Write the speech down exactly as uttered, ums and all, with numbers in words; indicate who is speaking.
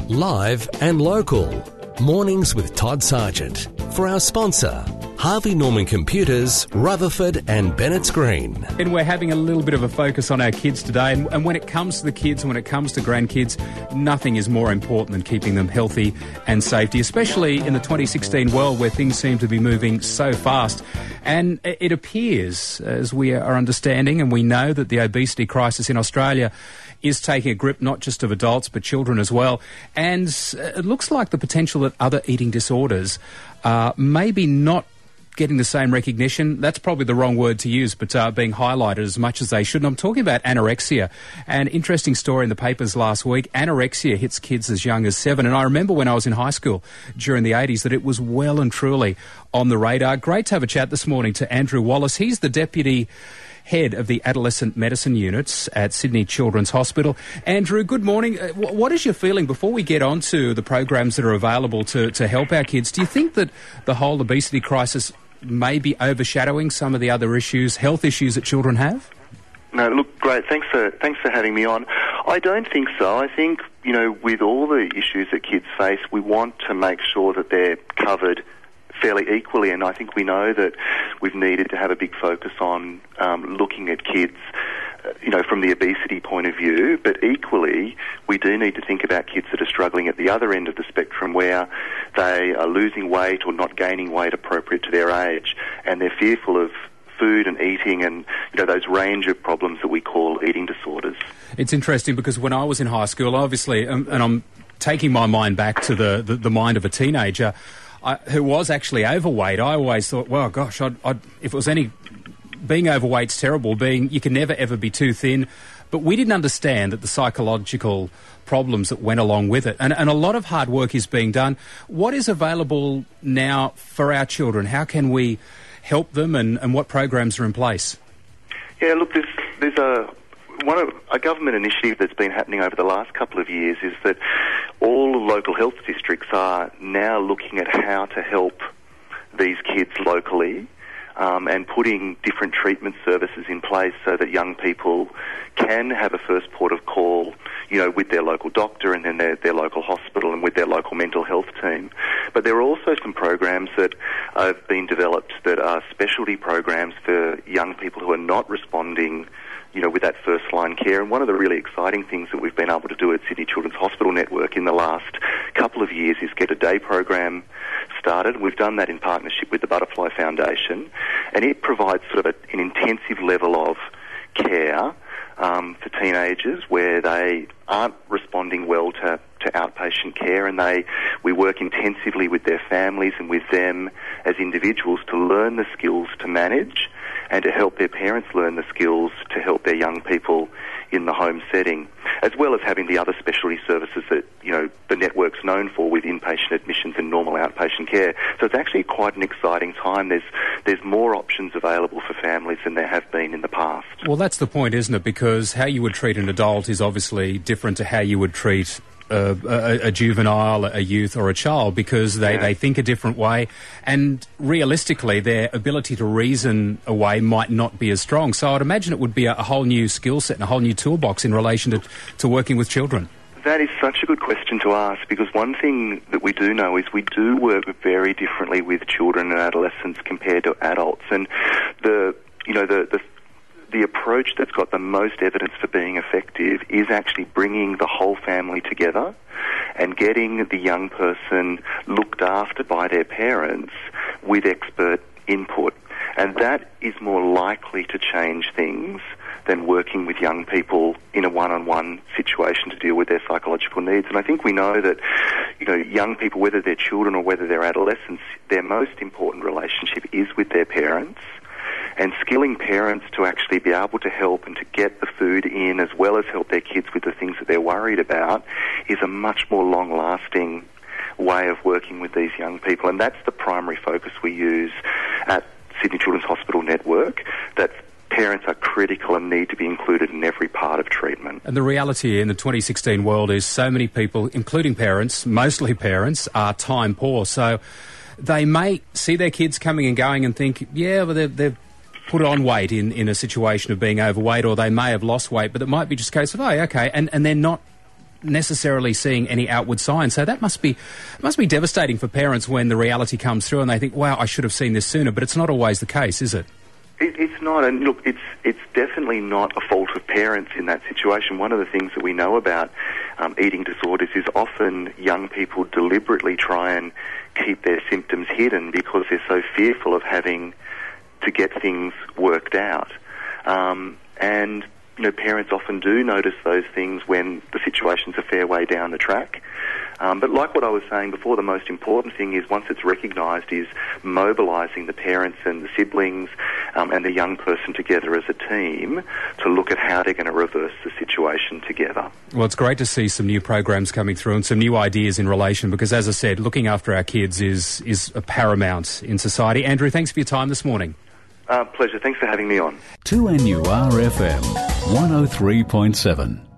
Speaker 1: Live and local. Mornings with Todd Sargent. For our sponsor, Harvey Norman Computers, Rutherford and Bennett's Green.
Speaker 2: And we're having a little bit of a focus on our kids today. And, and when it comes to the kids and when it comes to grandkids, nothing is more important than keeping them healthy and safety, especially in the twenty sixteen world where things seem to be moving so fast. And it appears, as we are understanding, and we know that the obesity crisis in Australia is taking a grip not just of adults but children as well. And it looks like the potential that other eating disorders uh, maybe not getting the same recognition. That's probably the wrong word to use, but uh, being highlighted as much as they should. And I'm talking about anorexia. An interesting story in the papers last week. Anorexia hits kids as young as seven. And I remember when I was in high school during the eighties that it was well and truly on the radar. Great to have a chat this morning to Andrew Wallace. He's the Deputy Head of the Adolescent Medicine Units at Sydney Children's Hospital. Andrew, good morning. Uh, what is your feeling, before we get on to the programs that are available to, to help our kids, do you think that the whole obesity crisis may be overshadowing some of the other issues, health issues that children have?
Speaker 3: No, look, great. Thanks for thanks for having me on. I don't think so. I think, you know, with all the issues that kids face, we want to make sure that they're covered fairly equally, and I think we know that we've needed to have a big focus on um, looking at kids, uh, you know, from the obesity point of view, but equally we do need to think about kids that are struggling at the other end of the spectrum, where they are losing weight or not gaining weight appropriate to their age, and they're fearful of food and eating and, you know, those range of problems that we call eating disorders.
Speaker 2: It's interesting because when I was in high school, obviously, um, and I'm taking my mind back to the, the, the mind of a teenager, I, who was actually overweight, I always thought, well, gosh, I'd, I'd, if it was any... Being overweight's terrible. Being you can never, ever be too thin. But we didn't understand that the psychological problems that went along with it. And, and a lot of hard work is being done. What is available now for our children? How can we help them, and, and what programs are in place?
Speaker 3: Yeah, look, there's, there's a... One of, a government initiative that's been happening over the last couple of years is that all local health districts are now looking at how to help these kids locally, um, and putting different treatment services in place so that young people can have a first port of call, you know, with their local doctor and then their, their local hospital and with their local mental health team. But there are also some programs that have been developed that are specialty programs for young people who are not responding, you know, with that first-line care. And one of the really exciting things that we've been able to do at Sydney Children's Hospital Network in the last couple of years is get a day program started. We've done that in partnership with the Butterfly Foundation, and it provides sort of a, an intensive level of care um, for teenagers where they aren't responding well to, to outpatient care, and they we work intensively with their families and with them as individuals to learn the skills to manage and to help their parents learn the skills to help their young people in the home setting, as well as having the other specialty services that, you know, the network's known for with inpatient admissions and normal outpatient care. So it's actually quite an exciting time. There's there's more options available for families than there have been in the past.
Speaker 2: Well, that's the point, isn't it? Because how you would treat an adult is obviously different to how you would treat Uh, a, a juvenile, a youth or a child, because they, yeah. they think a different way, and realistically their ability to reason away might not be as strong. So I'd imagine it would be a, a whole new skill set and a whole new toolbox in relation to, to working with children.
Speaker 3: That is such a good question to ask, because one thing that we do know is we do work very differently with children and adolescents compared to adults, and the you know the the The approach that's got the most evidence for being effective is actually bringing the whole family together and getting the young person looked after by their parents with expert input. And that is more likely to change things than working with young people in a one-on-one situation to deal with their psychological needs. And I think we know that, you know, young people, whether they're children or whether they're adolescents, their most important relationship is with their parents. And skilling parents to actually be able to help and to get the food in, as well as help their kids with the things that they're worried about, is a much more long-lasting way of working with these young people. And that's the primary focus we use at Sydney Children's Hospital Network, that parents are critical and need to be included in every part of treatment.
Speaker 2: And the reality in the twenty sixteen world is so many people, including parents, mostly parents, are time poor. So they may see their kids coming and going and think, yeah, well, they've, they've put on weight in, in a situation of being overweight, or they may have lost weight, but it might be just a case of, oh, okay, and, and they're not necessarily seeing any outward signs. So that must be must be devastating for parents when the reality comes through and they think, wow, I should have seen this sooner. But it's not always the case, is it?
Speaker 3: It, it's not, and look, it's it's definitely not a fault of parents in that situation. One of the things that we know about um, eating disorders is often young people deliberately try and keep their symptoms hidden because they're so fearful of having to get things worked out. Um, and, you know, parents often do notice those things when the situation's a fair way down the track. Um, but like what I was saying before, the most important thing is once it's recognised is mobilising the parents and the siblings um, and the young person together as a team to look at how they're going to reverse the situation together.
Speaker 2: Well, it's great to see some new programs coming through and some new ideas in relation because, as I said, looking after our kids is, is a paramount in society. Andrew, thanks for your time this morning.
Speaker 3: Uh, pleasure. Thanks for having me on.
Speaker 4: two N U R F M, one oh three point seven.